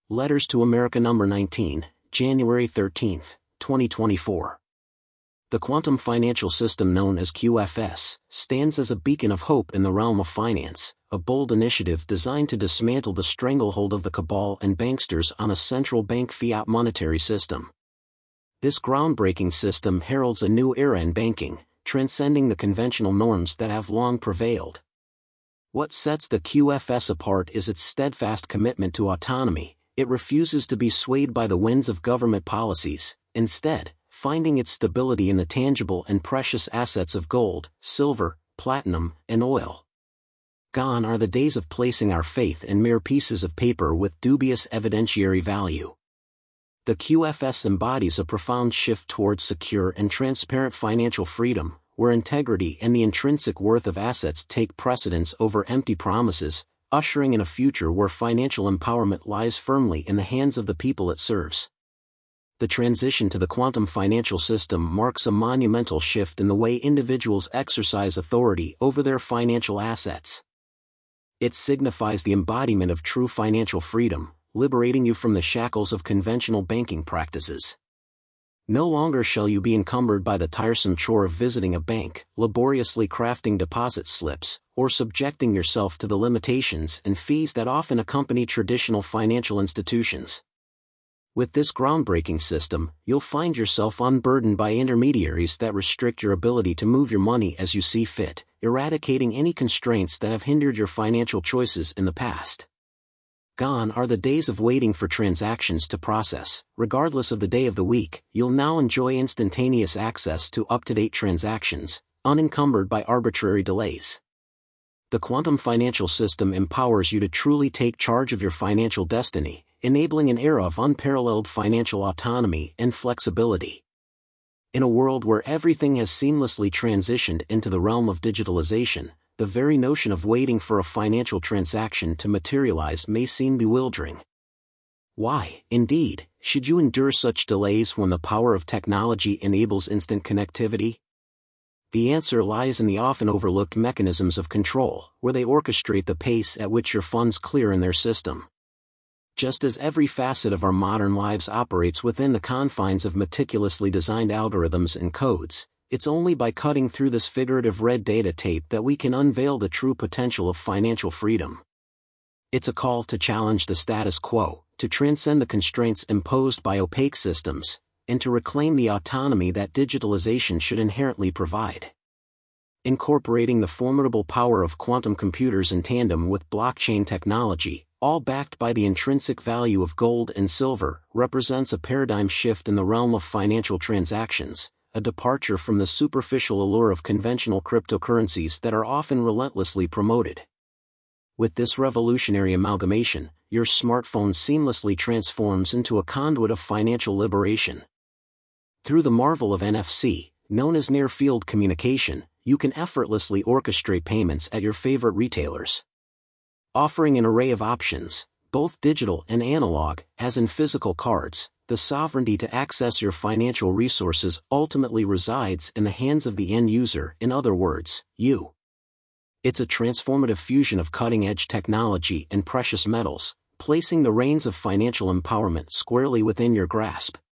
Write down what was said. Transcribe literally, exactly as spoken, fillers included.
Letters to America number nineteen, January thirteenth, twenty twenty-four. The quantum financial system known as Q F S stands as a beacon of hope in the realm of finance, a bold initiative designed to dismantle the stranglehold of the cabal and banksters on a central bank fiat monetary system. This groundbreaking system heralds a new era in banking, transcending the conventional norms that have long prevailed. What sets the Q F S apart is its steadfast commitment to autonomy. It refuses to be swayed by the winds of government policies, instead, finding its stability in the tangible and precious assets of gold, silver, platinum, and oil. Gone are the days of placing our faith in mere pieces of paper with dubious evidentiary value. The Q F S embodies a profound shift towards secure and transparent financial freedom, where integrity and the intrinsic worth of assets take precedence over empty promises, ushering in a future where financial empowerment lies firmly in the hands of the people it serves. The transition to the quantum financial system marks a monumental shift in the way individuals exercise authority over their financial assets. It signifies the embodiment of true financial freedom, liberating you from the shackles of conventional banking practices. No longer shall you be encumbered by the tiresome chore of visiting a bank, laboriously crafting deposit slips, or subjecting yourself to the limitations and fees that often accompany traditional financial institutions. With this groundbreaking system, you'll find yourself unburdened by intermediaries that restrict your ability to move your money as you see fit, eradicating any constraints that have hindered your financial choices in the past. Gone are the days of waiting for transactions to process. Regardless of the day of the week, you'll now enjoy instantaneous access to up-to-date transactions, unencumbered by arbitrary delays. The quantum financial system empowers you to truly take charge of your financial destiny, enabling an era of unparalleled financial autonomy and flexibility. In a world where everything has seamlessly transitioned into the realm of digitalization, the very notion of waiting for a financial transaction to materialize may seem bewildering. Why, indeed, should you endure such delays when the power of technology enables instant connectivity? The answer lies in the often overlooked mechanisms of control, where they orchestrate the pace at which your funds clear in their system. Just as every facet of our modern lives operates within the confines of meticulously designed algorithms and codes, it's only by cutting through this figurative red data tape that we can unveil the true potential of financial freedom. It's a call to challenge the status quo, to transcend the constraints imposed by opaque systems, and to reclaim the autonomy that digitalization should inherently provide. Incorporating the formidable power of quantum computers in tandem with blockchain technology, all backed by the intrinsic value of gold and silver, represents a paradigm shift in the realm of financial transactions, a departure from the superficial allure of conventional cryptocurrencies that are often relentlessly promoted. With this revolutionary amalgamation, your smartphone seamlessly transforms into a conduit of financial liberation. Through the marvel of N F C, known as near-field communication, you can effortlessly orchestrate payments at your favorite retailers. Offering an array of options, both digital and analog, as in physical cards, the sovereignty to access your financial resources ultimately resides in the hands of the end user, in other words, you. It's a transformative fusion of cutting-edge technology and precious metals, placing the reins of financial empowerment squarely within your grasp.